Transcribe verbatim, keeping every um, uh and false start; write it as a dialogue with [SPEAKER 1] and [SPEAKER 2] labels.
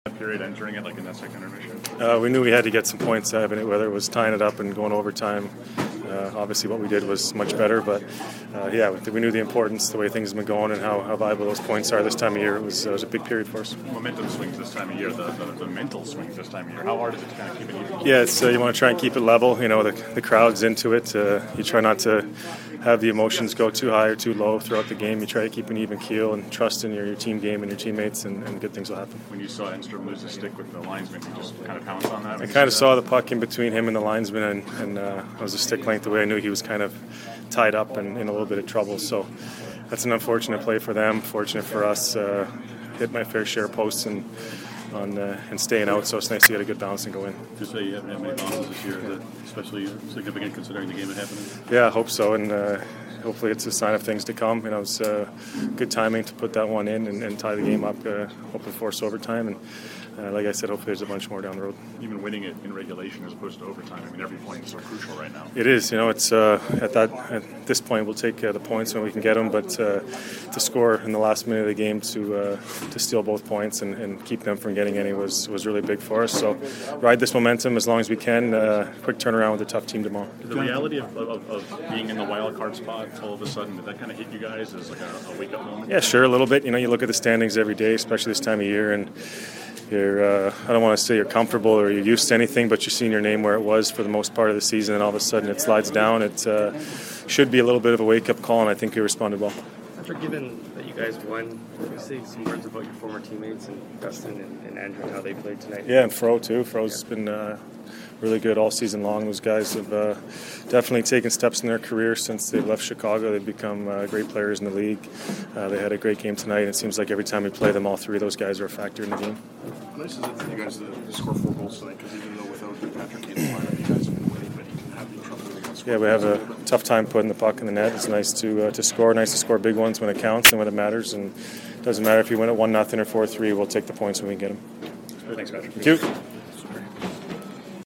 [SPEAKER 1] period entering it, like in that second intermission?
[SPEAKER 2] Uh, we knew we had to get some points out of it, whether it was tying it up and going overtime. Uh, obviously, what we did was much better, but uh, yeah, we knew the importance, the way things have been going, and how, how valuable those points are this time of year. It was, it was a big period for us.
[SPEAKER 1] Momentum swings this time of year, the, the, the mental swings this time of year. How hard is it to kind of keep it even?
[SPEAKER 2] Yeah, it's, uh, you want to try and keep it level. You know, the, the crowd's into it. Uh, you try not to have the emotions go too high or too low throughout the game. You try to keep an even keel and trust in your, your team game and your teammates, and, and good things will happen.
[SPEAKER 1] When you saw Enstrom lose the stick with the linesman, you just kind of pounced on that?
[SPEAKER 2] I kind of saw the puck in between him and the linesman, and, and uh, it was a stick length away. I knew he was kind of tied up and in a little bit of trouble. So that's an unfortunate play for them. Fortunate for us. Uh, hit my fair share of posts and on uh, and staying out. So it's nice to get a good bounce and go in.
[SPEAKER 3] Just say you haven't had many bounces this year, that especially significant considering the game that happened.
[SPEAKER 2] Yeah, I hope so, and uh, hopefully it's a sign of things to come. You know, it's uh, good timing to put that one in and, and tie the game up. Uh, hopefully force overtime, and uh, like I said, hopefully there's a bunch more down the road.
[SPEAKER 1] Even winning it in regulation as opposed to overtime. I mean, every point is so crucial right now.
[SPEAKER 2] It is. You know, it's uh, at that at this point we'll take uh, the points when we can get them, but uh, to score in the last minute of the game to uh, to steal both points and, and keep them from getting any was was really big for us. So ride this momentum as long as we can. Uh, quick turnaround with a tough team tomorrow.
[SPEAKER 1] The reality of, of, of being in the wild card spot all of a sudden, did that kind of hit you guys as like a, a wake up moment?
[SPEAKER 2] Yeah, sure, a little bit. You know, you look at the standings every day, especially this time of year, and you're, uh, I don't want to say you're comfortable or you're used to anything, but you're seeing your name where it was for the most part of the season, and all of a sudden it slides down. It uh, should be a little bit of a wake-up call, and I think we responded well.
[SPEAKER 4] After given that you guys won, can you say some words about your former teammates and Dustin and, and Andrew and how they played tonight?
[SPEAKER 2] Yeah, and Fro too. Fro's yeah. been uh, really good all season long. Those guys have uh, definitely taken steps in their career since they left Chicago. They've become uh, great players in the league. Uh, they had a great game tonight, and it seems like every time we play them, all three of those guys are a factor in the game.
[SPEAKER 5] How nice is it for you guys to score four goals tonight? Because even though without Patrick in the lineup, you guys have been winning, but you can have the trouble with
[SPEAKER 2] Yeah, we have a tough time putting the puck in the net. It's nice to uh, to score. Nice to score big ones when it counts and when it matters. And it doesn't matter if you win at one nothing or four three. We'll take the points when we get them.
[SPEAKER 1] Thanks, Patrick.
[SPEAKER 2] Thank you.